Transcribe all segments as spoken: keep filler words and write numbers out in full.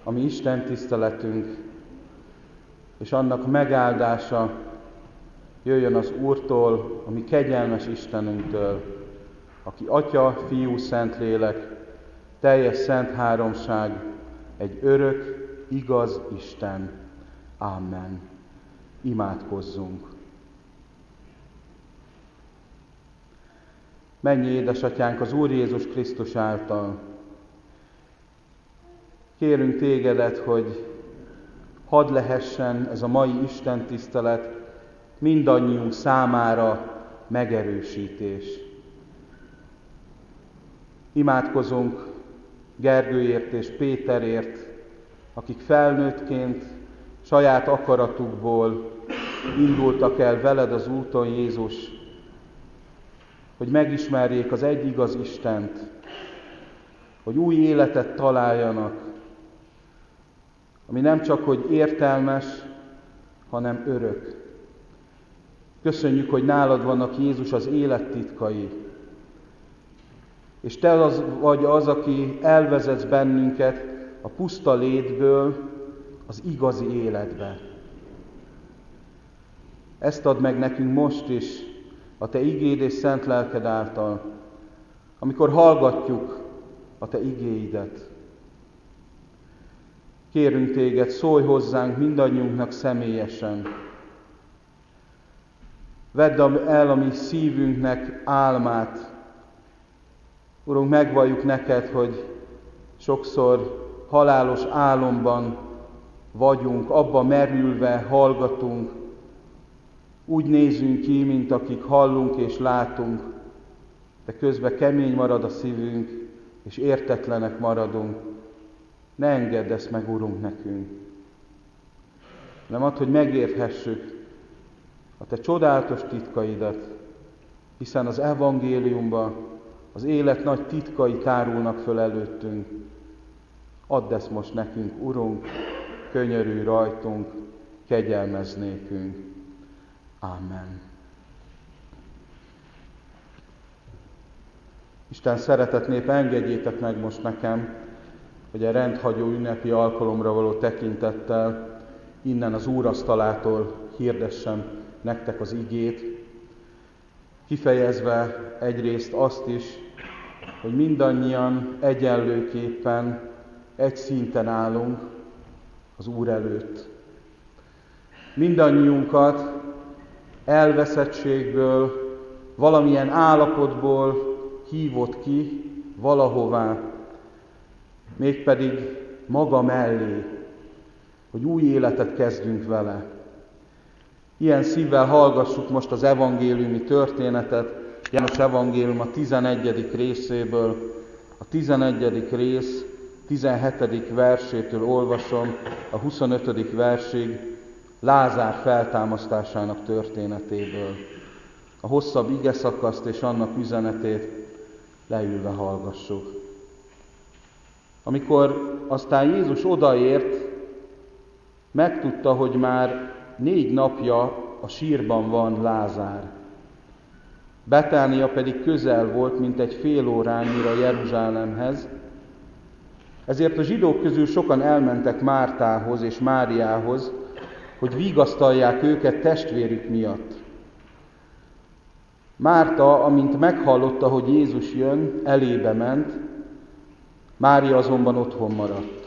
a mi Isten tiszteletünk, és annak megáldása jöjjön az Úrtól, a mi kegyelmes Istenünktől, aki Atya, Fiú, Szentlélek, teljes szent háromság, egy örök, igaz Isten. Amen. Imádkozzunk. Mennyi édesatyánk az Úr Jézus Krisztus által. Kérünk tégedet, hogy hadd lehessen ez a mai Isten tisztelet mindannyiunk számára megerősítés. Imádkozunk Gergőért és Péterért, akik felnőttként saját akaratukból indultak el veled az úton, Jézus, hogy megismerjék az egy igaz Istent, hogy új életet találjanak, ami nem csak hogy értelmes, hanem örök. Köszönjük, hogy nálad vannak, Jézus, az élet titkai, és te az vagy az, aki elvezetsz bennünket a puszta létből az igazi életbe. Ezt add meg nekünk most is, a te igéd és szent lelked által, amikor hallgatjuk a te igéidet. Kérünk téged, szólj hozzánk mindannyiunknak személyesen. Vedd el a mi szívünknek álmát. Urunk, megvalljuk neked, hogy sokszor halálos álomban vagyunk, abba merülve hallgatunk, úgy nézünk ki, mint akik hallunk és látunk, de közben kemény marad a szívünk, és értetlenek maradunk. Ne engedd ezt meg, Urunk, nekünk. Nem add, hogy megérthessük a te csodálatos titkaidat, hiszen az evangéliumban az élet nagy titkai tárulnak föl előttünk. Add ezt most nekünk, Urunk, könyörülj rajtunk, kegyelmezz nékünk. Amen. Isten szeretett nép, engedjétek meg most nekem, hogy a rendhagyó ünnepi alkalomra való tekintettel innen az úrasztalától hirdessem nektek az igét, kifejezve egyrészt azt is, hogy mindannyian egyenlőképpen egy szinten állunk az Úr előtt. Mindannyiunkat elveszettségből, valamilyen állapotból hívott ki valahová, mégpedig maga mellé, hogy új életet kezdjünk vele. Ilyen szívvel hallgassuk most az evangéliumi történetet, János evangélium a tizenegyedik részéből, a tizenegyedik rész tizenhetedik versétől olvasom a huszonötödik versig Lázár feltámasztásának történetéből. A hosszabb igeszakaszt és annak üzenetét leülve hallgassuk. Amikor aztán Jézus odaért, megtudta, hogy már négy napja a sírban van Lázár. Betánia pedig közel volt, mint egy fél órányira Jeruzsálemhez, ezért a zsidók közül sokan elmentek Mártához és Máriához, hogy vigasztalják őket testvérük miatt. Márta, amint meghallotta, hogy Jézus jön, elébe ment, Mária azonban otthon maradt.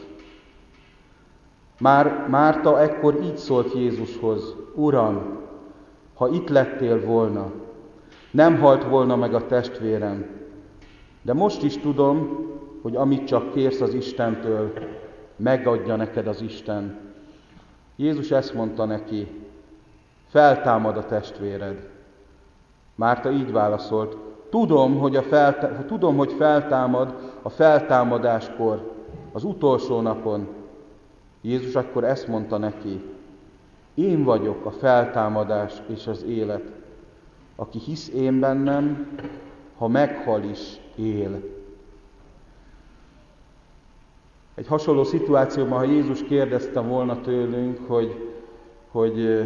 Már Márta ekkor így szólt Jézushoz: Uram, ha itt lettél volna, nem halt volna meg a testvérem, de most is tudom, hogy amit csak kérsz az Istentől, megadja neked az Isten. Jézus ezt mondta neki: feltámad a testvéred. Márta így válaszolt: Tudom, hogy, a feltá- tudom, hogy feltámad a feltámadáskor, az utolsó napon. Jézus akkor ezt mondta neki: Én vagyok a feltámadás és az élet. Aki hisz én bennem, ha meghal is, él. Egy hasonló szituációban, ha Jézus kérdezte volna tőlünk, hogy, hogy,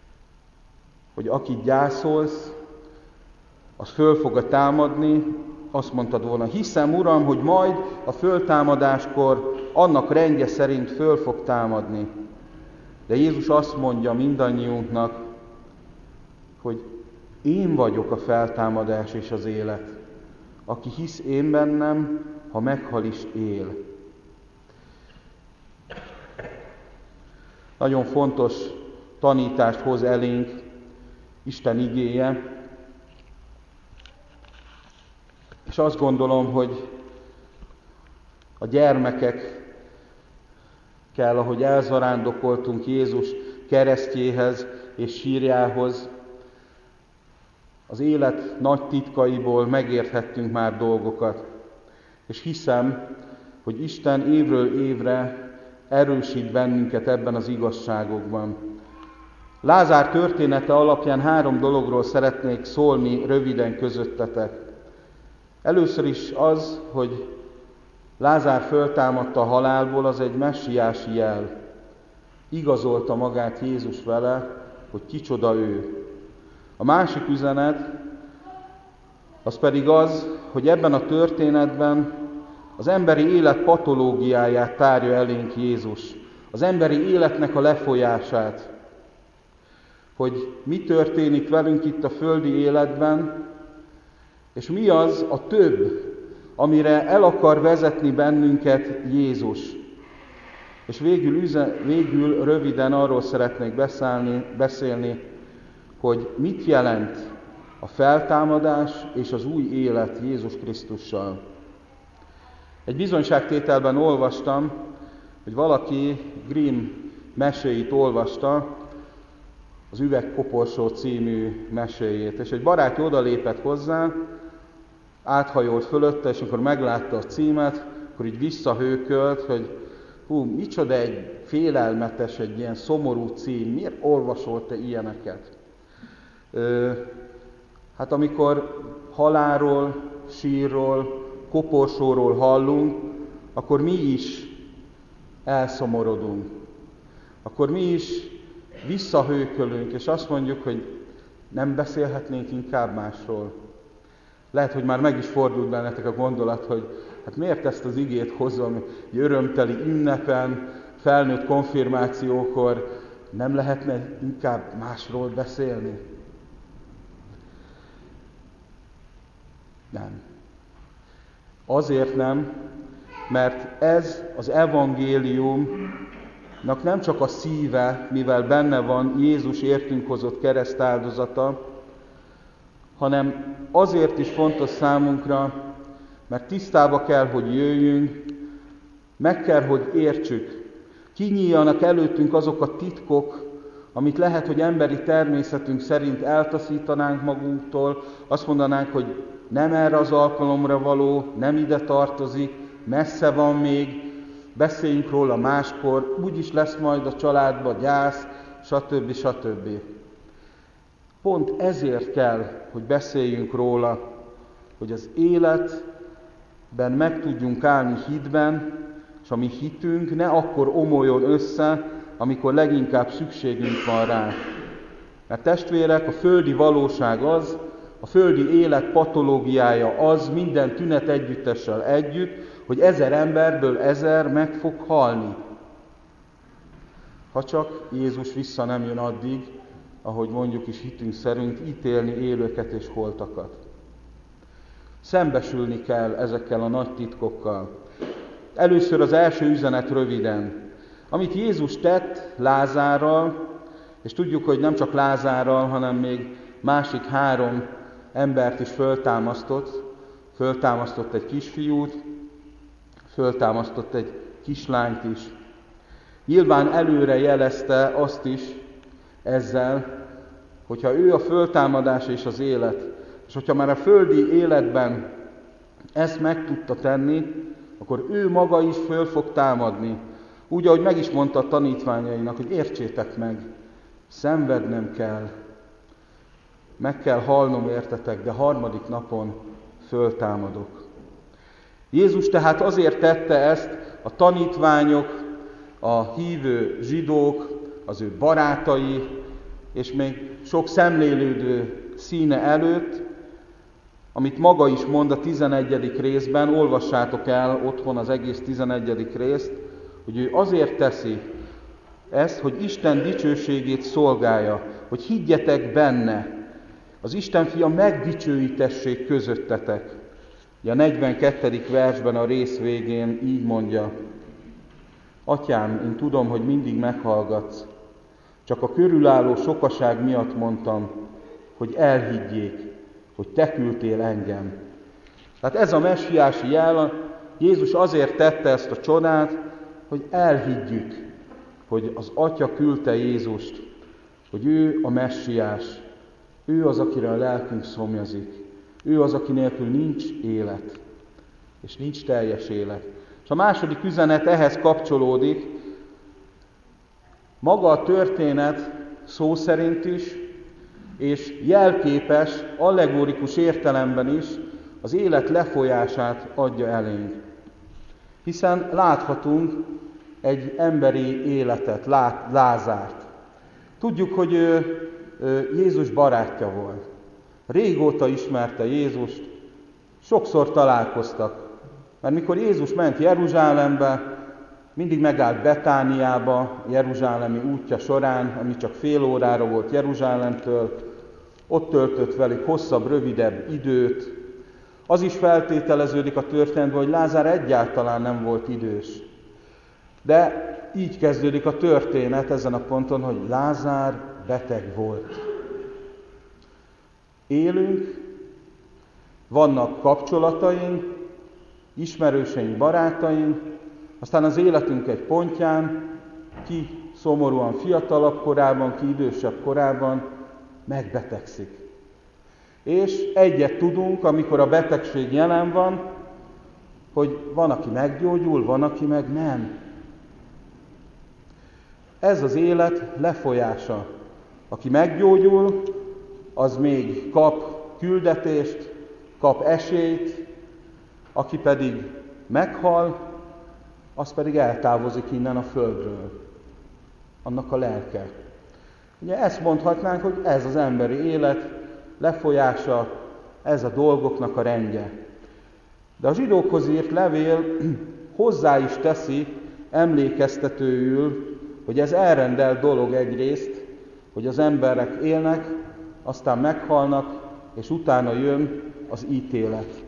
hogy akit gyászolsz, az föl fog támadni, azt mondtad volna, hiszem, Uram, hogy majd a föltámadáskor annak rendje szerint föl fog támadni. De Jézus azt mondja mindannyiunknak, hogy én vagyok a feltámadás és az élet. Aki hisz én bennem, ha meghal is él. Nagyon fontos tanítást hoz elénk Isten igéje, és azt gondolom, hogy a gyermekek kell, ahogy elzarándokoltunk Jézus keresztjéhez és sírjához, az élet nagy titkaiból megérthettünk már dolgokat. És hiszem, hogy Isten évről évre erősít bennünket ebben az igazságokban. Lázár története alapján három dologról szeretnék szólni röviden közöttetek. Először is az, hogy Lázár föltámadta a halálból, az egy messiási jel. Igazolta magát Jézus vele, hogy kicsoda ő. A másik üzenet, az pedig az, hogy ebben a történetben az emberi élet patológiáját tárja elénk Jézus. Az emberi életnek a lefolyását. Hogy mi történik velünk itt a földi életben, és mi az a több, amire el akar vezetni bennünket Jézus. És végül, végül röviden arról szeretnék beszélni, beszélni, hogy mit jelent a feltámadás és az új élet Jézus Krisztussal. Egy bizonyságtételben olvastam, hogy valaki Grimm meséit olvasta, az Üvegkoporsó című meséjét, és egy barátja odalépett hozzá, áthajolt fölötte, és amikor meglátta a címet, akkor így visszahőkölt, hogy hú, micsoda egy félelmetes, egy ilyen szomorú cím, miért olvasol te ilyeneket? Ö, hát amikor halálról, sírról, koporsóról hallunk, akkor mi is elszomorodunk. Akkor mi is visszahőkölünk, és azt mondjuk, hogy nem beszélhetnénk inkább másról. Lehet, hogy már meg is fordult bennetek a gondolat, hogy hát miért ezt az igét hozom, egy örömteli ünnepen, felnőtt konfirmációkor, nem lehetne inkább másról beszélni? Nem. Azért nem, mert ez az evangéliumnak nem csak a szíve, mivel benne van Jézus értünk hozott keresztáldozata, hanem azért is fontos számunkra, mert tisztába kell, hogy jöjjünk, meg kell, hogy értsük. Kinyíljanak előttünk azok a titkok, amit lehet, hogy emberi természetünk szerint eltaszítanánk magunktól, azt mondanánk, hogy nem erre az alkalomra való, nem ide tartozik, messze van még, beszéljünk róla máskor, úgyis lesz majd a családba gyász, stb. stb. Pont ezért kell, hogy beszéljünk róla, hogy az életben meg tudjunk állni hitben, és a mi hitünk ne akkor omoljon össze, amikor leginkább szükségünk van rá. Mert testvérek, a földi valóság az, a földi élet patológiája az minden tünet együttessel együtt, hogy ezer emberből ezer meg fog halni. Ha csak Jézus vissza nem jön addig, ahogy mondjuk is hitünk szerint, ítélni élőket és holtakat. Szembesülni kell ezekkel a nagy titkokkal. Először az első üzenet röviden. Amit Jézus tett Lázárral, és tudjuk, hogy nem csak Lázárral, hanem még másik három embert is föltámasztott. Föltámasztott egy kisfiút, föltámasztott egy kislányt is. Nyilván előre jelezte azt is ezzel, hogyha ő a föltámadás és az élet, és hogyha már a földi életben ezt meg tudta tenni, akkor ő maga is föl fog támadni. Úgy, ahogy meg is mondta a tanítványainak, hogy értsétek meg, szenvednem kell, meg kell halnom értetek, de harmadik napon föltámadok. Jézus tehát azért tette ezt a tanítványok, a hívő zsidók, az ő barátai, és még sok szemlélődő színe előtt, amit maga is mond a tizenegyedik részben, olvassátok el otthon az egész tizenegyedik részt, hogy ő azért teszi ezt, hogy Isten dicsőségét szolgálja, hogy higgyetek benne, az Isten fia megdicsőítessék közöttetek. A negyvenkettedik versben a rész végén így mondja: Atyám, én tudom, hogy mindig meghallgatsz, csak a körülálló sokaság miatt mondtam, hogy elhiggyék, hogy te küldtél engem. Tehát ez a messiási jel, Jézus azért tette ezt a csodát, hogy elhiggyük, hogy az Atya küldte Jézust, hogy ő a messiás, ő az, akire a lelkünk szomjazik, ő az, aki nélkül nincs élet, és nincs teljes élet. És a második üzenet ehhez kapcsolódik. Maga a történet szó szerint is, és jelképes, allegorikus értelemben is az élet lefolyását adja elénk. Hiszen láthatunk egy emberi életet, Lázárt. Tudjuk, hogy ő, ő Jézus barátja volt. Régóta ismerte Jézust, sokszor találkoztak. Mert mikor Jézus ment Jeruzsálembe, mindig megállt Betániába, Jeruzsálemi útja során, ami csak fél órára volt Jeruzsálemtől, ott töltött velük hosszabb, rövidebb időt. Az is feltételeződik a történetben, hogy Lázár egyáltalán nem volt idős. De így kezdődik a történet ezen a ponton, hogy Lázár beteg volt. Élünk, vannak kapcsolataink, ismerőseink, barátaink, aztán az életünk egy pontján, ki szomorúan fiatalabb korában, ki idősebb korában megbetegszik. És egyet tudunk, amikor a betegség jelen van, hogy van, aki meggyógyul, van, aki meg nem. Ez az élet lefolyása. Aki meggyógyul, az még kap küldetést, kap esélyt, aki pedig meghal, az pedig eltávozik innen a földről. Annak a lelke. Ugye ezt mondhatnánk, hogy ez az emberi élet lefolyása, ez a dolgoknak a rendje. De a zsidókhoz írt levél hozzá is teszi emlékeztetőül, hogy ez elrendelt dolog egyrészt, hogy az emberek élnek, aztán meghalnak, és utána jön az ítélet.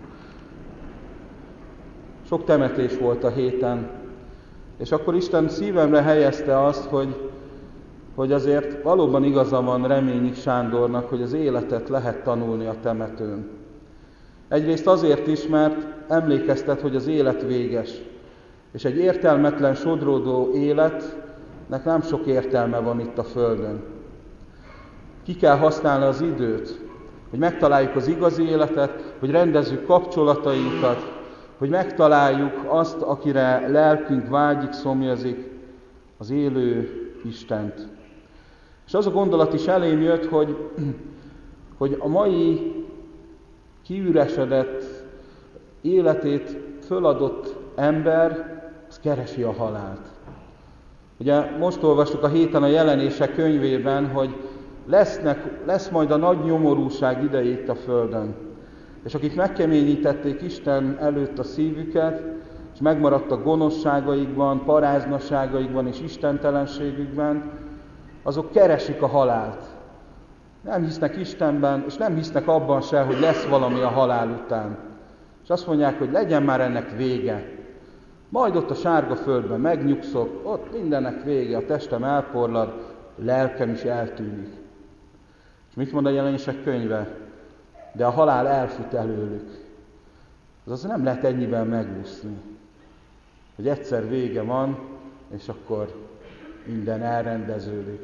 Sok temetés volt a héten, és akkor Isten szívemre helyezte azt, hogy, hogy azért valóban igaza van Reményik Sándornak, hogy az életet lehet tanulni a temetőn. Egyrészt azért is, mert emlékeztet, hogy az élet véges, és egy értelmetlen, sodródó életnek nem sok értelme van itt a Földön. Ki kell használni az időt, hogy megtaláljuk az igazi életet, hogy rendezzük kapcsolatainkat, hogy megtaláljuk azt, akire lelkünk vágyik, szomjazik, az élő Istent. És az a gondolat is elém jött, hogy, hogy a mai kiüresedett, életét föladott ember, az keresi a halált. Ugye most olvastuk a héten a Jelenések könyvében, hogy lesznek, lesz majd a nagy nyomorúság ideje itt a Földön. És akik megkeményítették Isten előtt a szívüket, és megmaradtak gonoszságaikban, paráznaságaikban és istentelenségükben, azok keresik a halált. Nem hisznek Istenben, és nem hisznek abban se, hogy lesz valami a halál után. És azt mondják, hogy legyen már ennek vége. Majd ott a sárga földben megnyugszok, ott mindennek vége, a testem elporlad, a lelkem is eltűnik. És mit mond a Jelenések könyve? De a halál elfut előlük. Azaz nem lehet ennyiben megúszni. Hogy egyszer vége van, és akkor minden elrendeződik.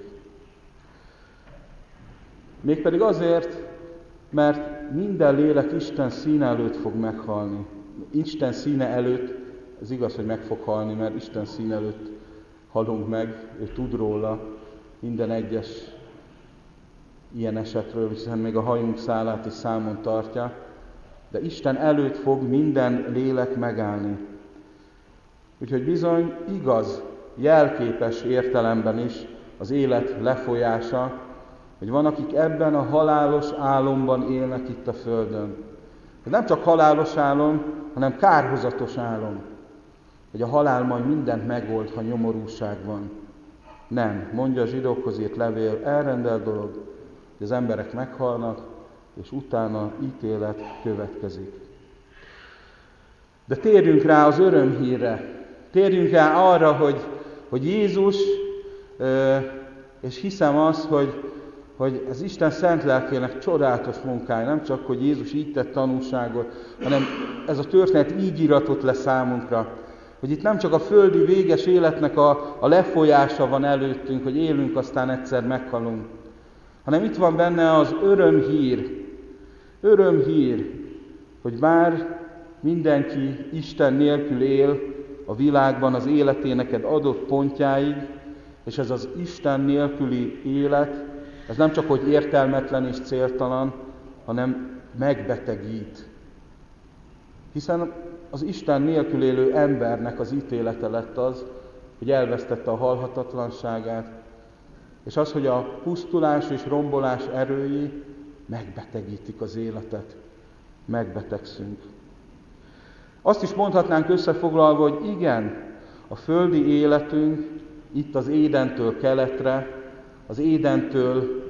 Mégpedig azért, mert minden lélek Isten színe előtt fog meghalni. Isten színe előtt, ez igaz, hogy meg fog halni, mert Isten színe előtt halunk meg, ő tud róla minden egyes ilyen esetről, hiszen még a hajunk szálát is számon tartja, de Isten előtt fog minden lélek megállni. Úgyhogy bizony igaz, jelképes értelemben is az élet lefolyása, hogy van, akik ebben a halálos álomban élnek itt a Földön. Ez nem csak halálos álom, hanem kárhozatos álom, hogy a halál majd mindent megold, ha nyomorúság van. Nem, mondja a zsidókhoz írt levél, elrendelt dolog, hogy az emberek meghalnak, és utána ítélet következik. De térjünk rá az örömhírre, térjünk rá arra, hogy, hogy Jézus, és hiszem azt, hogy, hogy ez Isten szent lelkének csodálatos munkája, nem csak, hogy Jézus így tett tanúságot, hanem ez a történet így iratott le számunkra, hogy itt nem csak a földi véges életnek a, a lefolyása van előttünk, hogy élünk, aztán egyszer meghalunk, hanem itt van benne az örömhír, örömhír, hogy bár mindenki Isten nélkül él a világban az életének egy adott pontjáig, és ez az Isten nélküli élet, ez nem csak hogy értelmetlen és céltalan, hanem megbetegít. Hiszen az Isten nélkül élő embernek az ítélete lett az, hogy elvesztette a halhatatlanságát, és az, hogy a pusztulás és rombolás erői megbetegítik az életet. Megbetegszünk. Azt is mondhatnánk összefoglalva, hogy igen, a földi életünk itt az Édentől keletre, az Édentől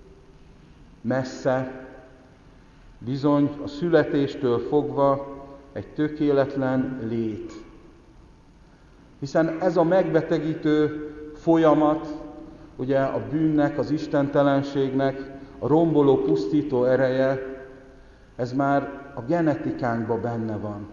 messze, bizony a születéstől fogva egy tökéletlen lét. Hiszen ez a megbetegítő folyamat, ugye a bűnnek, az istentelenségnek, a romboló, pusztító ereje, ez már a genetikánkban benne van.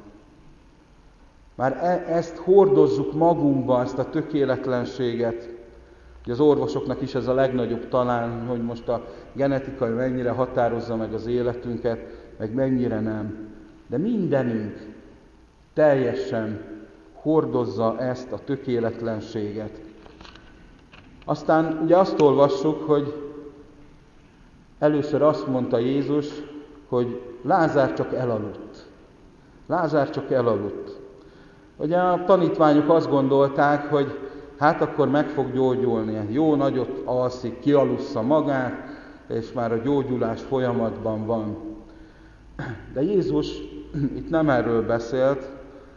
Már e- ezt hordozzuk magunkba, ezt a tökéletlenséget. Ugye az orvosoknak is ez a legnagyobb talán, hogy most a genetika mennyire határozza meg az életünket, meg mennyire nem. De mindenünk teljesen hordozza ezt a tökéletlenséget. Aztán ugye azt olvassuk, hogy először azt mondta Jézus, hogy Lázár csak elaludt. Lázár csak elaludt. Ugye a tanítványok azt gondolták, hogy hát akkor meg fog gyógyulni. Jó nagyot alszik, kialussza magát, és már a gyógyulás folyamatban van. De Jézus itt nem erről beszélt,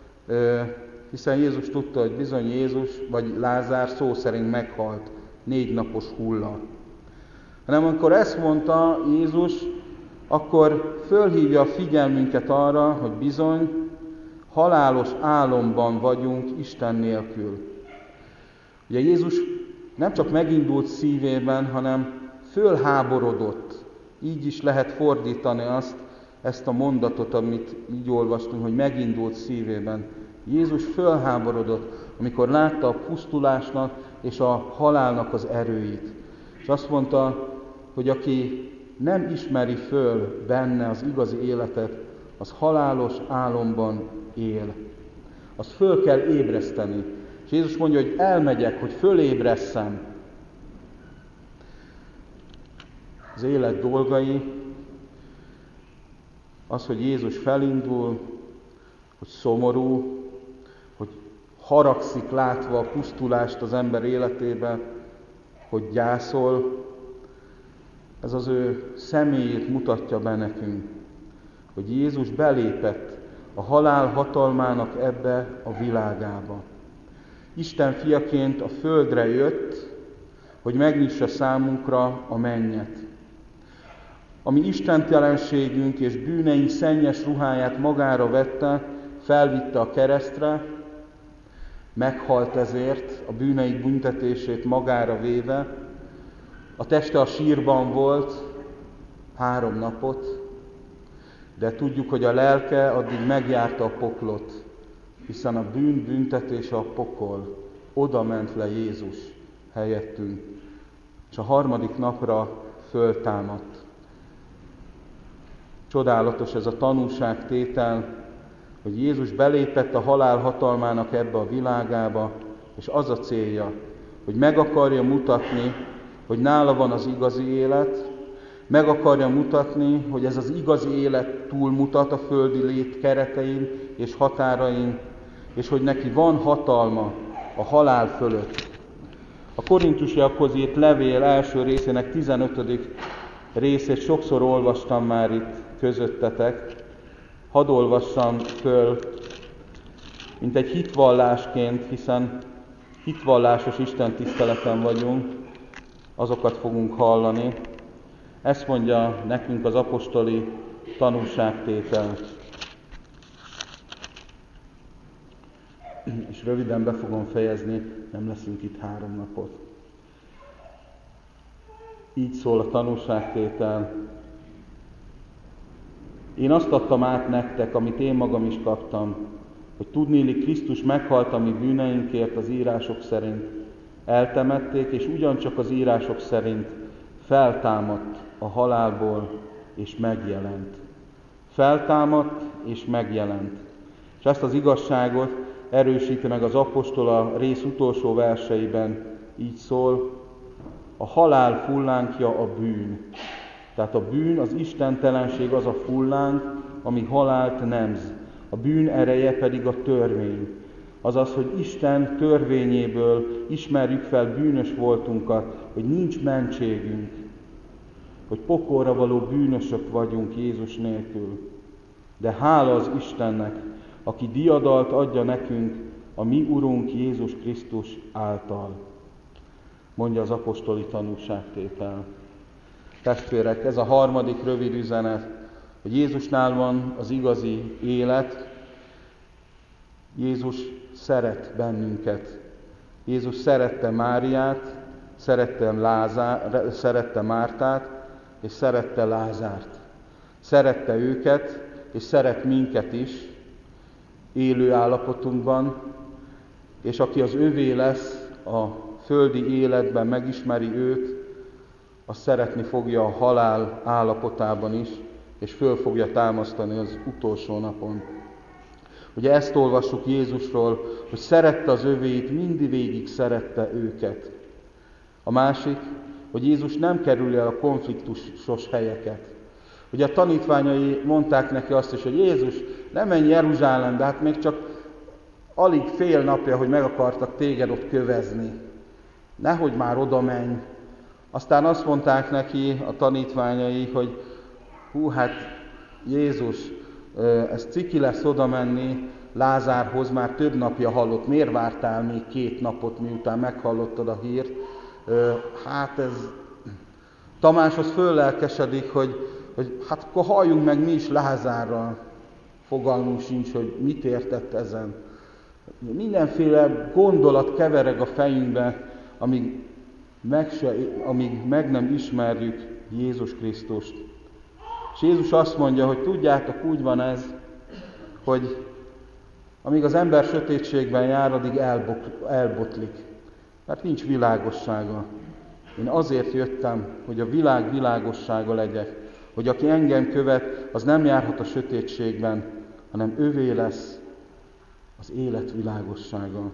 hiszen Jézus tudta, hogy bizony Jézus, vagy Lázár szó szerint meghalt négy napos hulla. Hanem amikor ezt mondta Jézus, akkor fölhívja a figyelmünket arra, hogy bizony halálos álomban vagyunk Isten nélkül. Ugye Jézus nem csak megindult szívében, hanem fölháborodott. Így is lehet fordítani azt, ezt a mondatot, amit így olvastunk, hogy megindult szívében. Jézus fölháborodott, amikor látta a pusztulásnak és a halálnak az erőit. És azt mondta, hogy aki nem ismeri föl benne az igazi életet, az halálos álomban él. Azt föl kell ébreszteni. És Jézus mondja, hogy elmegyek, hogy fölébresszem. Az élet dolgai, az, hogy Jézus felindul, hogy szomorú, hogy haragszik látva a pusztulást az ember életébe, hogy gyászol, ez az ő személyét mutatja be nekünk, hogy Jézus belépett a halál hatalmának ebbe a világába. Isten fiaként a földre jött, hogy megnyissa számunkra a mennyet. Ami istentelenségünk és bűneink szennyes ruháját magára vette, felvitte a keresztre, meghalt ezért, a bűneik büntetését magára véve. A teste a sírban volt három napot, de tudjuk, hogy a lelke addig megjárta a poklot, hiszen a bűn büntetése a pokol. Oda ment le Jézus helyettünk, és a harmadik napra föltámadt. Csodálatos ez a tanúságtétel, hogy Jézus belépett a halál hatalmának ebbe a világába, és az a célja, hogy meg akarja mutatni, hogy nála van az igazi élet, meg akarja mutatni, hogy ez az igazi élet túlmutat a földi lét keretein és határain, és hogy neki van hatalma a halál fölött. A korintusiakhoz írt levél első részének tizenötödik részét sokszor olvastam már itt közöttetek, hadd olvassam föl, mint egy hitvallásként, hiszen hitvallásos Isten tiszteleten vagyunk, azokat fogunk hallani. Ezt mondja nekünk az apostoli tanúságtétel. És röviden be fogom fejezni, nem leszünk itt három napot. Így szól a tanúságtétel. Én azt adtam át nektek, amit én magam is kaptam, hogy tudnélik Krisztus meghalt a mi bűneinkért az írások szerint. Eltemették, és ugyancsak az írások szerint feltámadt a halálból, és megjelent. Feltámadt, és megjelent. És ezt az igazságot erősíti meg az apostol a rész utolsó verseiben. Így szól, a halál fullánkja a bűn. Tehát a bűn, az istentelenség az a fullánk, ami halált nemz. A bűn ereje pedig a törvény. Azaz, hogy Isten törvényéből ismerjük fel bűnös voltunkat, hogy nincs mentségünk, hogy pokolra való bűnösök vagyunk Jézus nélkül. De hála az Istennek, aki diadalt adja nekünk a mi Urunk Jézus Krisztus által, mondja az apostoli tanúságtétel. Testvérek, ez a harmadik rövid üzenet, hogy Jézusnál van az igazi élet. Jézus szeret bennünket. Jézus szerette Máriát, szerette, Lázár, szerette Mártát, és szerette Lázárt. Szerette őket, és szeret minket is, élő állapotunkban, és aki az övé lesz a földi életben, megismeri őt, az szeretni fogja a halál állapotában is, és föl fogja támasztani az utolsó napon. Ugye ezt olvassuk Jézusról, hogy szerette az övéit, mindvégig szerette őket. A másik, hogy Jézus nem kerül el a konfliktusos helyeket. Ugye a tanítványai mondták neki azt is, hogy Jézus, nem menj Jeruzsálembe, hát még csak alig fél napja, hogy meg akartak téged ott kövezni. Nehogy már oda menj. Aztán azt mondták neki a tanítványai, hogy hú, hát Jézus, ez ciki lesz oda menni Lázárhoz, már több napja hallott, miért vártál még két napot, miután meghallottad a hírt? Hát ez... Tamás az föllelkesedik, hogy, hogy hát akkor halljunk meg mi is Lázárral. Fogalmunk sincs, hogy mit értett ezen. Mindenféle gondolat kevereg a fejünkbe, amíg meg, se, amíg meg nem ismerjük Jézus Krisztust. És Jézus azt mondja, hogy tudjátok, úgy van ez, hogy amíg az ember sötétségben jár, addig elbok, elbotlik. Mert nincs világossága. Én azért jöttem, hogy a világ világossága legyek, hogy aki engem követ, az nem járhat a sötétségben, hanem övé lesz az élet világossága.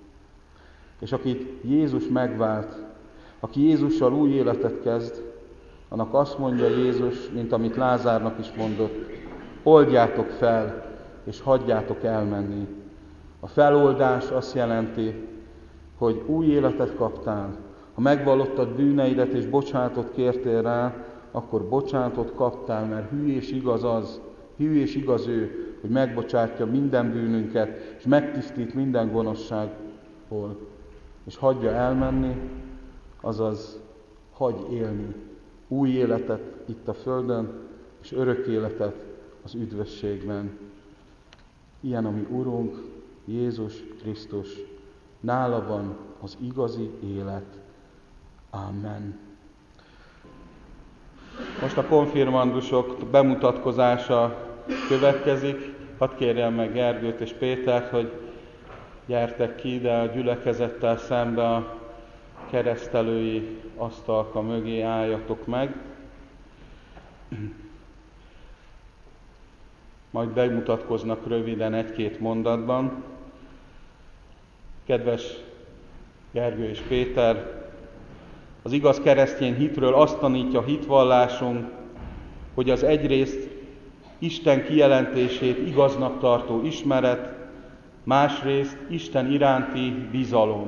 És akit Jézus megvált, aki Jézussal új életet kezd, annak azt mondja Jézus, mint amit Lázárnak is mondott, oldjátok fel, és hagyjátok elmenni. A feloldás azt jelenti, hogy új életet kaptál. Ha megvallottad bűneidet és bocsánatot kértél rá, akkor bocsánatot kaptál, mert hű és igaz az, hű és igaz ő, hogy megbocsátja minden bűnünket, és megtisztít minden gonoszságból. És hagyja elmenni, azaz hagy élni új életet itt a földön, és örök életet az üdvösségben. Ilyen a mi Urunk, Jézus Krisztus. Nála van az igazi élet. Amen. Most a konfirmandusok bemutatkozása következik. Hadd kérjem meg Gergőt és Pétert, hogy gyertek ki ide a gyülekezettel szembe a keresztelői asztalka mögé, álljatok meg. Majd bemutatkoznak röviden egy-két mondatban. Kedves Gergő és Péter, az igaz keresztény hitről azt tanítja hitvallásunk, hogy az egyrészt Isten kijelentését igaznak tartó ismeret, másrészt Isten iránti bizalom.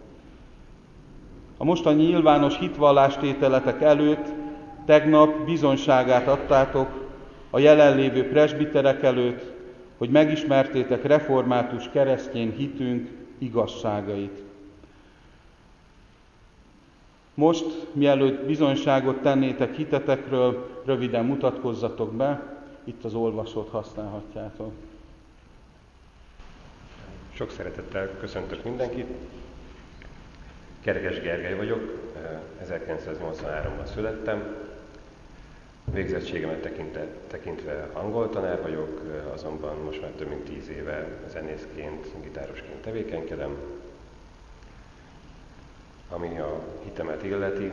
A mostani nyilvános hitvallástételetek előtt tegnap bizonyságát adtátok, a jelenlévő presbiterek előtt, hogy megismertétek református keresztény hitünk igazságait. Most, mielőtt bizonyságot tennétek hitetekről, röviden mutatkozzatok be, itt az olvasót használhatjátok. Sok szeretettel köszöntök mindenkit. Kerekes Gergely vagyok, ezerkilencszáznyolcvanháromban születtem. Végzettségemet tekintve, tekintve angol tanár vagyok, azonban most már több mint tíz éve zenészként, gitárosként tevékenykedem. Ami a hitemet illeti,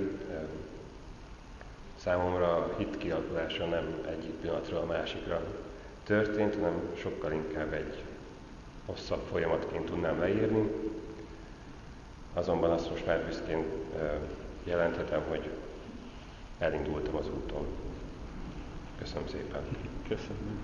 számomra a hit kialakulása nem egyik pillanatról a másikra történt, hanem sokkal inkább egy hosszabb folyamatként tudnám leírni. Azonban azt most már büszkén jelenthetem, hogy elindultam az úton. Köszönöm szépen. Köszönöm.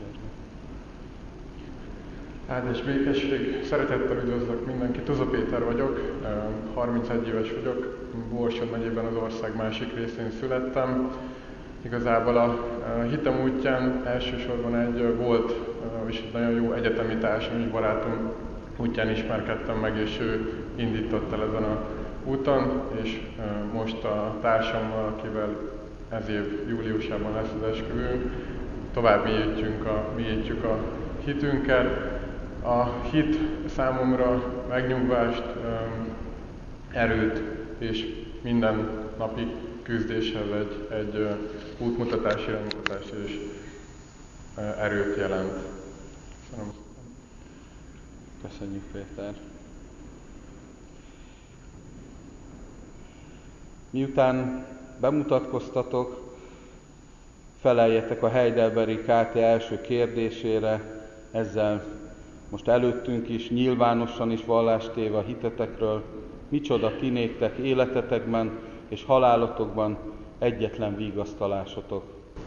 Áldás békesség, szeretettel üdvözlök mindenkit. Tuza Péter vagyok, harmincegy éves vagyok, Borsod megyében az ország másik részén születtem. Igazából a hitem útján elsősorban egy volt, és egy nagyon jó egyetemi társam és barátom útján ismerkedtem meg, és ő indított el ezen a úton, és most a társammal, akivel ez év júliusában lesz az esküvőnk, tovább mélyítjük a, mélyítjük a hitünket. A hit számomra megnyugvást, erőt és minden napi küzdéshez egy, egy útmutatás, iránymutatás és erőt jelent. Köszönöm. Köszönjük, Péter. Miután bemutatkoztatok, feleljetek a Heidelbergi ká té első kérdésére, ezzel most előttünk is, nyilvánosan is vallást téve a hitetekről, micsoda ti néktek életetekben és halálotokban egyetlen vigasztalásotok.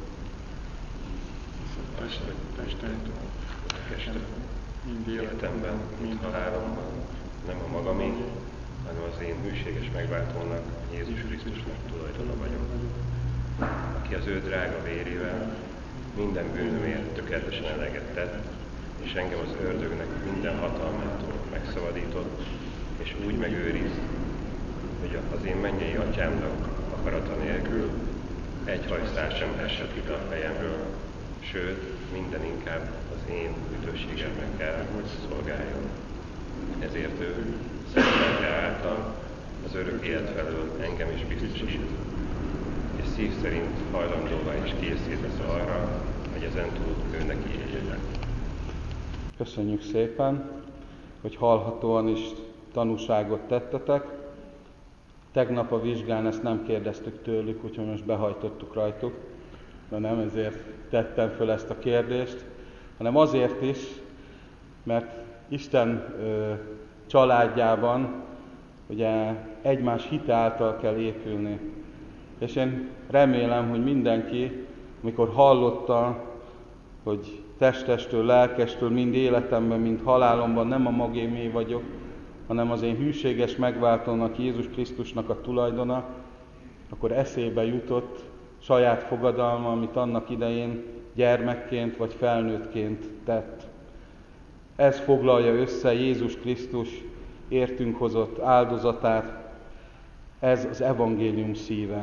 Mind életemben, mind halálomban, nem a magamé, hanem az én hűséges megváltónak, Jézus Krisztusnak tulajdona vagyok, aki az ő drága vérével minden bűnömért tökéletesen eleget tett, és engem az ördögnek minden hatalmától megszabadított, és úgy megőriz, hogy az én mennyei atyámnak akarata nélkül egy hajszál sem esett ki a fejemről, sőt, minden inkább az én üdvösségemnek kell, hogy szolgáljon. Ezért ő szent által az örök élet felől engem is biztosít, és szív szerint hajlandóvá is készítesz arra, hogy ezen túl ő neki éljek. Köszönjük szépen, hogy hallhatóan is tanúságot tettetek. Tegnap a vizsgán ezt nem kérdeztük tőlük, úgyhogy most behajtottuk rajtuk, de nem ezért tettem föl ezt a kérdést, hanem azért is, mert Isten ö, családjában ugye egymás hite által kell épülni. És én remélem, hogy mindenki, amikor hallotta, hogy testestől, lelkestől, mind életemben, mind halálomban nem a magémé vagyok, hanem az én hűséges megváltónak, Jézus Krisztusnak a tulajdona, akkor eszébe jutott saját fogadalma, amit annak idején gyermekként vagy felnőttként tett. Ez foglalja össze Jézus Krisztus értünk hozott áldozatát, ez az evangélium szíve.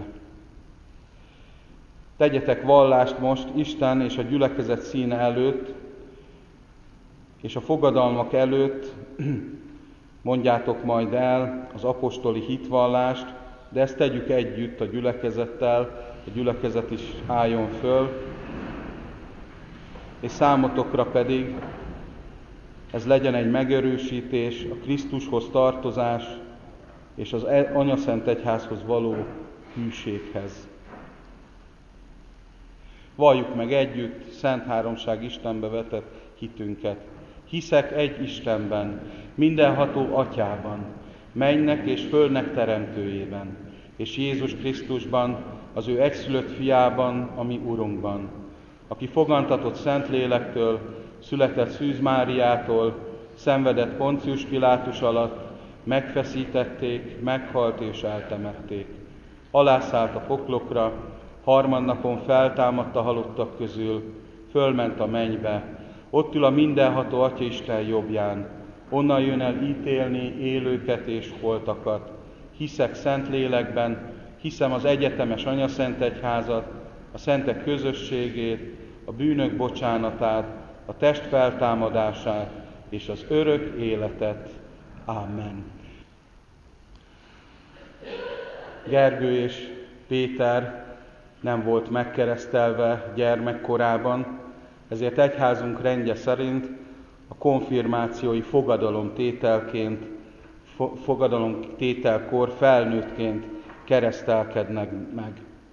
Tegyetek vallást most Isten és a gyülekezet színe előtt, és a fogadalmak előtt mondjátok majd el az apostoli hitvallást, de ezt tegyük együtt a gyülekezettel, a gyülekezet is álljon föl, és számotokra pedig ez legyen egy megerősítés a Krisztushoz tartozás és az Anyaszent Egyházhoz való hűséghez. Valljuk meg együtt Szent Háromság Istenbe vetett hitünket. Hiszek egy Istenben, mindenható Atyában, mennynek és földnek teremtőjében, és Jézus Krisztusban, az ő egyszülött fiában, a mi Urunkban, aki fogantatott Szentlélektől, született Szűz Máriától, szenvedett Poncius Pilátus alatt, megfeszítették, meghalt és eltemették. Alászállt a poklokra, harmadnapon feltámadt a halottak közül, fölment a mennybe, ott ül a mindenható Atyaisten jobbján, onnan jön el ítélni élőket és holtakat. Hiszek Szentlélekben, hiszem az egyetemes Anyaszentegyházat, a szentek közösségét, a bűnök bocsánatát, a test feltámadását és az örök életet. Amen. Gergő és Péter nem volt megkeresztelve gyermekkorában, ezért egyházunk rendje szerint a konfirmációi fogadalomtételként, fogadalomtételkor felnőttként keresztelkednek meg.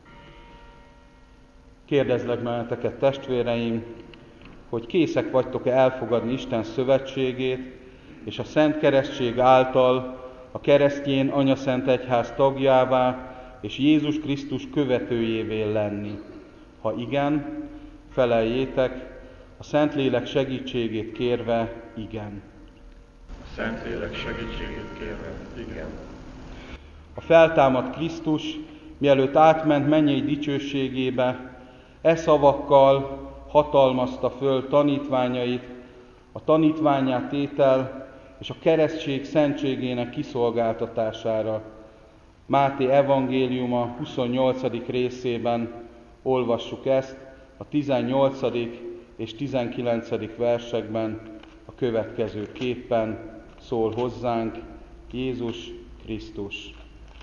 Kérdezlek benneteket, testvéreim, hogy készek vagytok-e elfogadni Isten szövetségét, és a Szent Keresztség által a keresztény Anyaszentegyház tagjává és Jézus Krisztus követőjévé lenni. Ha igen, feleljétek, a Szentlélek segítségét kérve, igen. A Szentlélek segítségét kérve, igen. A feltámadt Krisztus, mielőtt átment mennyei dicsőségébe, e szavakkal hatalmazta föl tanítványait, a tanítvánnyá tétel és a keresztség szentségének kiszolgáltatására. Máté evangéliuma huszonnyolcadik részében olvassuk ezt, a tizennyolcadik és tizenkilencedik versekben a következő képpen szól hozzánk Jézus Krisztus.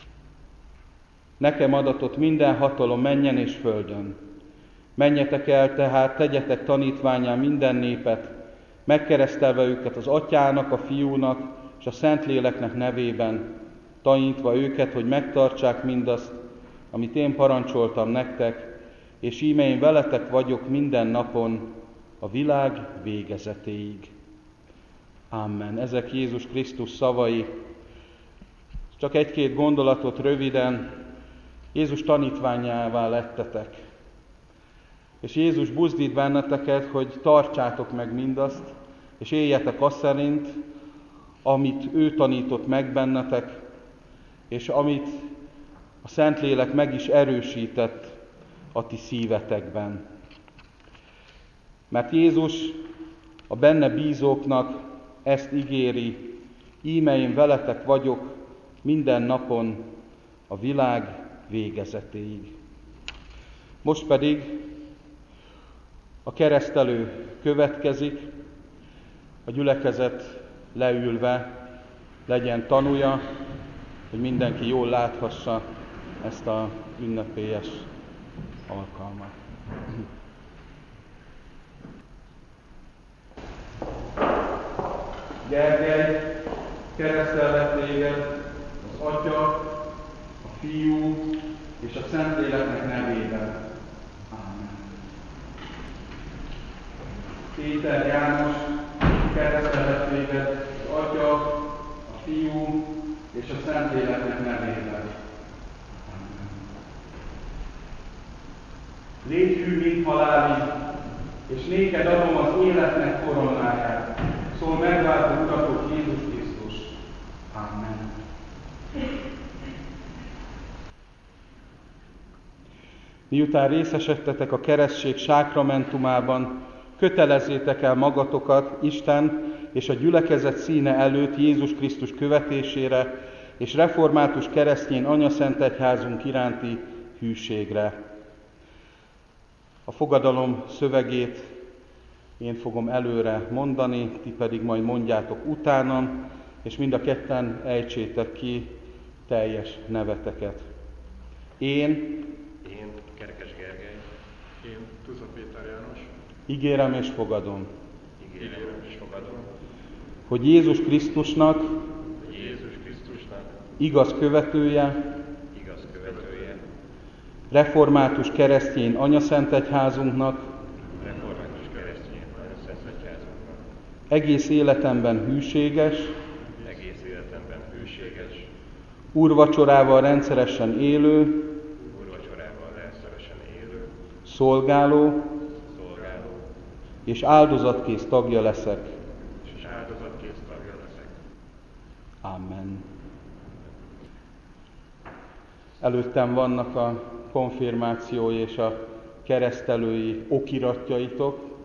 Nekem adatott minden hatalom mennyen és földön. Menjetek el tehát, tegyetek tanítvánnyá minden népet, megkeresztelve őket az Atyának, a Fiúnak és a Szentléleknek nevében, tanítva őket, hogy megtartsák mindazt, amit én parancsoltam nektek, és íme én veletek vagyok minden napon, a világ végezetéig. Amen. Ezek Jézus Krisztus szavai. Csak egy-két gondolatot röviden. Jézus tanítványává lettetek. És Jézus buzdít benneteket, hogy tartsátok meg mindazt, és éljetek azt szerint, amit ő tanított meg bennetek, és amit a Szentlélek meg is erősített a ti szívetekben. Mert Jézus a benne bízóknak ezt ígéri, íme én veletek vagyok minden napon a világ végezetéig. Most pedig a keresztelő következik, a gyülekezet leülve legyen tanúja, hogy mindenki jól láthassa ezt az ünnepélyes alkalmat. Gergely, keresztellek téged az Atya, a Fiú és a Szentléleknek nevében. Amen. Péter János, keresztellek téged az Atya, a Fiú és a Szentléleknek nevében. Amen. Légy hű, mint halálig, és néked adom az életnek koronáját. Szól megváltó Uratok Jézus Krisztus. Amen. Miután részesedtetek a keresztség sákramentumában, kötelezzétek el magatokat Isten és a gyülekezet színe előtt Jézus Krisztus követésére és református keresztény Anyaszentegyházunk iránti hűségre. A fogadalom szövegét én fogom előre mondani, ti pedig majd mondjátok utánam, és mind a ketten ejtsétek ki teljes neveteket. Én, én Kerkes Gergely, Én Tuza Péter János, ígérem és fogadom, ígérem és fogadom, hogy Jézus Krisztusnak, hogy Jézus Krisztusnak igaz követője, igaz követője, református keresztény Anyaszentegyházunknak, református keresztény Anyaszentegyházunknak, egész életemben hűséges, egész életemben hűséges, úrvacsorával rendszeresen élő, úrvacsorával rendszeresen élő, szolgáló szolgáló és áldozatkész tagja leszek. és áldozatkész tagja leszek. Amen. Előttem vannak a konfirmáció és a keresztelői okiratjaitok.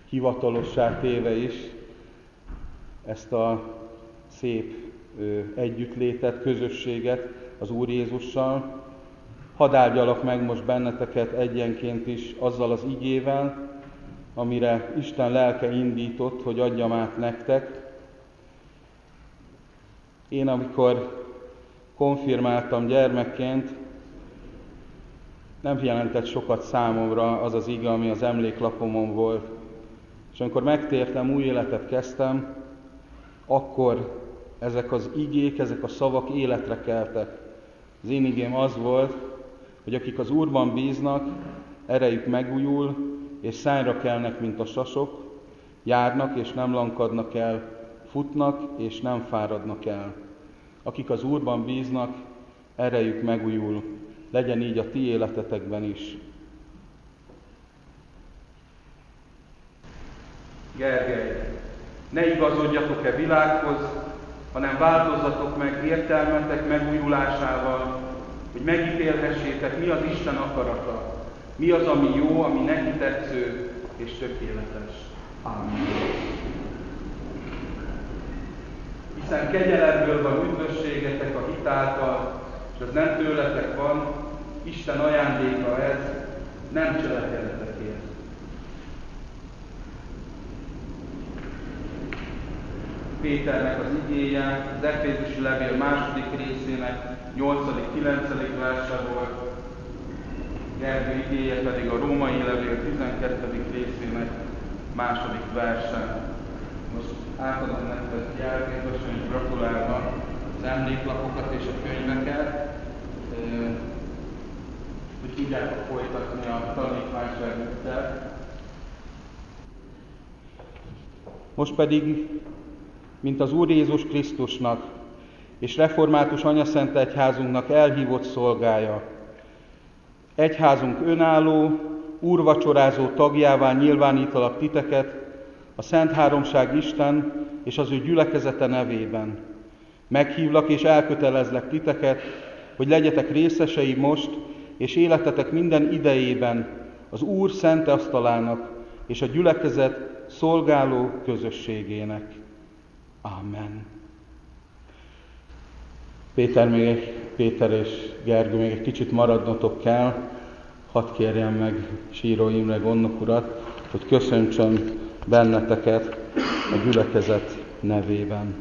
hivatalossá téve is ezt a szép együttlétet, közösséget az Úr Jézussal. Hadd áldjalak meg most benneteket egyenként is azzal az igével, amire Isten lelke indított, hogy adjam át nektek. Én, amikor konfirmáltam gyermekként, nem jelentett sokat számomra az az ige, ami az emléklapomon volt. És amikor megtértem, új életet kezdtem, akkor ezek az igék, ezek a szavak életre keltek. Az én igém az volt, hogy akik az Úrban bíznak, erejük megújul, és szányra kelnek, mint a sasok, járnak és nem lankadnak el, futnak és nem fáradnak el. Akik az Úrban bíznak, erejük megújul. Legyen így a ti életetekben is. Gergely, ne igazodjatok-e világhoz, hanem változzatok meg értelmetek megújulásával, hogy megítélhessétek, mi az Isten akarata, mi az, ami jó, ami neki tetsző és tökéletes. Amen. Hiszen kegyelemből van üdvösségetek a hit által, és az nem tőletek van, Isten ajándéka ez, nem cselekedetekért. Péternek az igéje, az Efézusi levél második részének nyolcadik-kilencedik verse volt, Gergő igéje pedig a római levél tizenkettedik részének második verse. Most átadom nektek Gergőt, és gratulálva az emléklapokat és a könyveket, hogy tudjátok folytatni a tanítványságukkel. Most pedig, mint az Úr Jézus Krisztusnak és református anyaszent egyházunknak elhívott szolgája, egyházunk önálló, úrvacsorázó tagjává nyilvánítalak titeket a Szent Háromság Isten és az ő gyülekezete nevében. Meghívlak és elkötelezlek titeket, hogy legyetek részesei most és életetek minden idejében az Úr szent asztalának és a gyülekezet szolgáló közösségének. Amen. Péter, még, Péter és Gergő, még egy kicsit maradnotok kell. Hadd kérjem meg Síró Imre gondnok urat, hogy köszöntsön benneteket a gyülekezet nevében.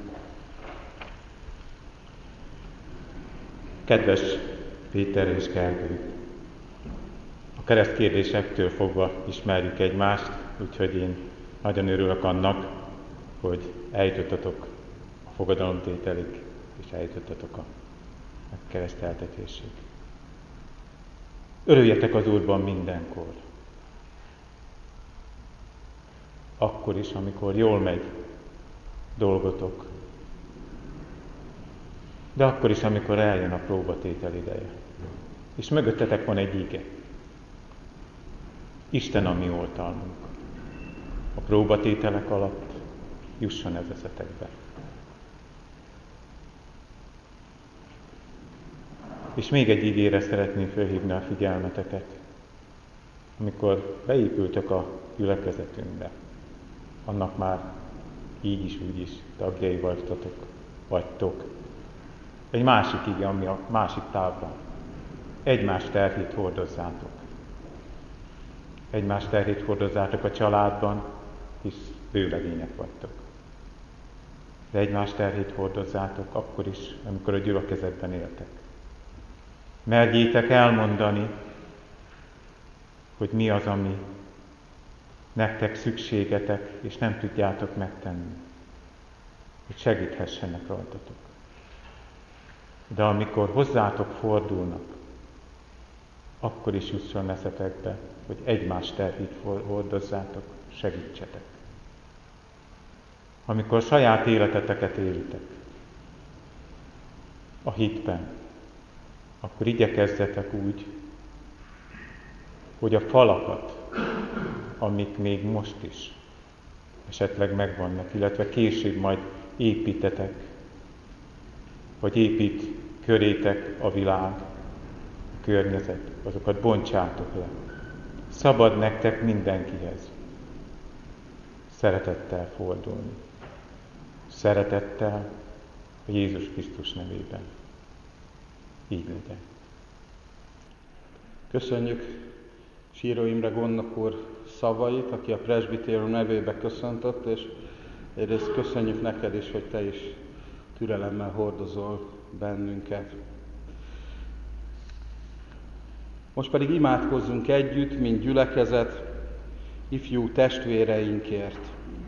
Kedves Péter és Gergő! A keresztkérdésektől fogva ismerjük egymást, úgyhogy én nagyon örülök annak, hogy eljutottatok a fogadalomtételig, és eljutottatok a kereszteltetésig. Örüljetek az Úrban mindenkor. Akkor is, amikor jól megy dolgotok, de akkor is, amikor eljön a próbatétel ideje. És mögöttetek van egy ige. Isten a mi oltalmunk. A próbatételek alatt jusson ez eszetekbe. És még egy igére szeretném felhívni a figyelmeteket. Amikor beépültök a gyülekezetünkbe, annak már így is, úgy is tagjai vagytok, vagytok. Egy másik ige, ami a másik tábla. Egymás terhét hordozzátok. Egymás terhét hordozzátok a családban, hisz bőlegények vagytok. De egymás terhét hordozzátok akkor is, amikor a gyülekezetben éltek. Merjétek elmondani, hogy mi az, ami nektek szükségetek, és nem tudjátok megtenni. Hogy segíthessenek rajtatok. De amikor hozzátok fordulnak, akkor is jusson eszetekbe, hogy egymás terhét hordozzátok, segítsetek. Amikor saját életeteket élitek a hitben, akkor igyekezzetek úgy, hogy a falakat, amik még most is esetleg megvannak, illetve később majd építetek, vagy épít körétek a világ, a környezet, azokat bontsátok le. Szabad nektek mindenkihez. szeretettel fordulni. Szeretettel a Jézus Krisztus nevében. Így legyen. Köszönjük Síró Imre gondnok úr szavait, aki a presbitérium nevébe köszöntött, és egyrészt köszönjük neked is, hogy te is türelemmel hordozol bennünket. Most pedig imádkozzunk együtt, mint gyülekezet, ifjú testvéreinkért.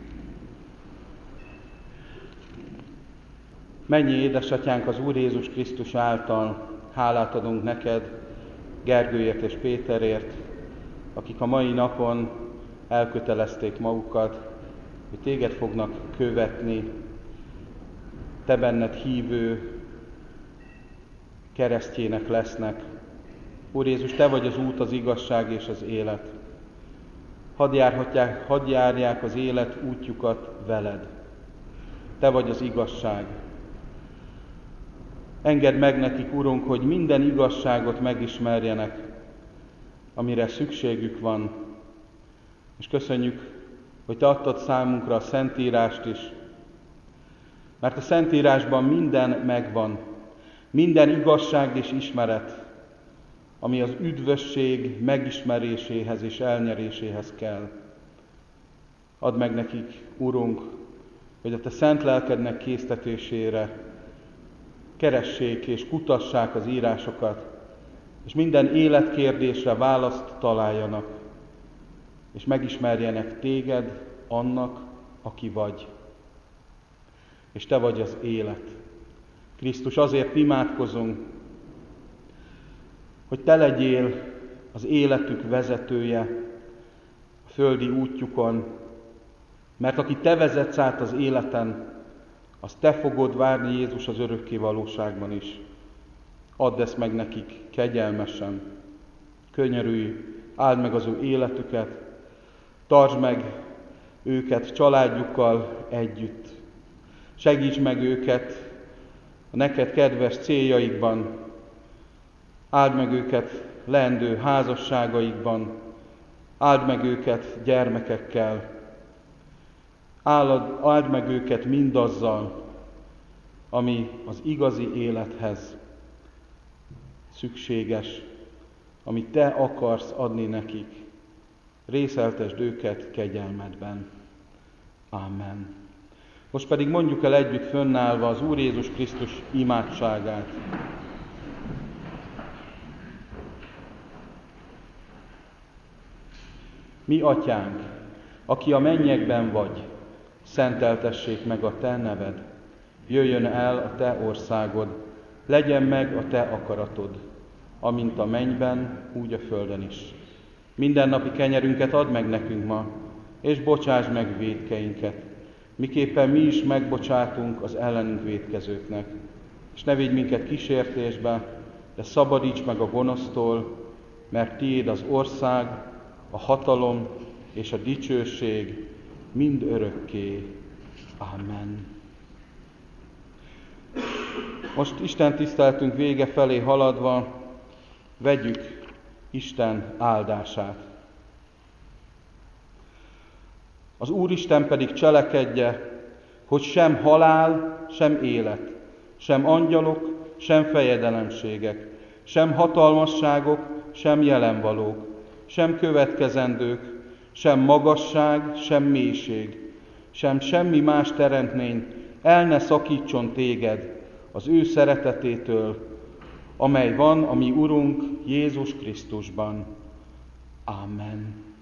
Mennyi édesatyánk, az Úr Jézus Krisztus által hálát adunk neked, Gergőért és Péterért, akik a mai napon elkötelezték magukat, hogy téged fognak követni, te benned hívő keresztjének lesznek. Úr Jézus, te vagy az út, az igazság és az élet. Hadd járhatják, hadd járják az élet útjukat veled. Te vagy az igazság. Engedd meg nekik, Urunk, hogy minden igazságot megismerjenek, amire szükségük van. És köszönjük, hogy te adtad számunkra a Szentírást is, mert a Szentírásban minden megvan, minden igazság és ismeret, ami az üdvösség megismeréséhez és elnyeréséhez kell. Add meg nekik, Urunk, hogy a te szent lelkednek késztetésére keressék és kutassák az írásokat, és minden életkérdésre választ találjanak, és megismerjenek téged, annak, aki vagy. És te vagy az élet. Krisztus, azért imádkozunk, hogy te legyél az életük vezetője a földi útjukon, mert aki te vezetsz át az életen, azt te fogod várni, Jézus, az örökké valóságban is. Add ezt meg nekik kegyelmesen, könyörülj, áld meg az ő életüket, tartsd meg őket családjukkal együtt. Segíts meg őket a neked kedves céljaikban, áld meg őket leendő házasságaikban, áld meg őket gyermekekkel, áld, áld meg őket mindazzal, ami az igazi élethez szükséges, amit te akarsz adni nekik. Részeltesd őket kegyelmedben. Amen. Most pedig mondjuk el együtt fönnállva az Úr Jézus Krisztus imádságát. Mi atyánk, aki a mennyekben vagy, szenteltessék meg a te neved. Jöjjön el a te országod, legyen meg a te akaratod, amint a mennyben, úgy a földön is. Mindennapi kenyerünket add meg nekünk ma, és bocsáss meg vétkeinket, miképpen mi is megbocsátunk az ellenünk vétkezőknek. És ne vigy minket kísértésbe, de szabadíts meg a gonosztól, mert tiéd az ország, a hatalom és a dicsőség mind örökké. Amen. Most Isten tiszteltünk vége felé haladva, vegyük Isten áldását. Az Úristen pedig cselekedje, hogy sem halál, sem élet, sem angyalok, sem fejedelemségek, sem hatalmasságok, sem jelenvalók, sem következendők, sem magasság, sem mélység, sem semmi más teremtmény el ne szakítson téged az ő szeretetétől, amely van a mi Urunk Jézus Krisztusban. Amen.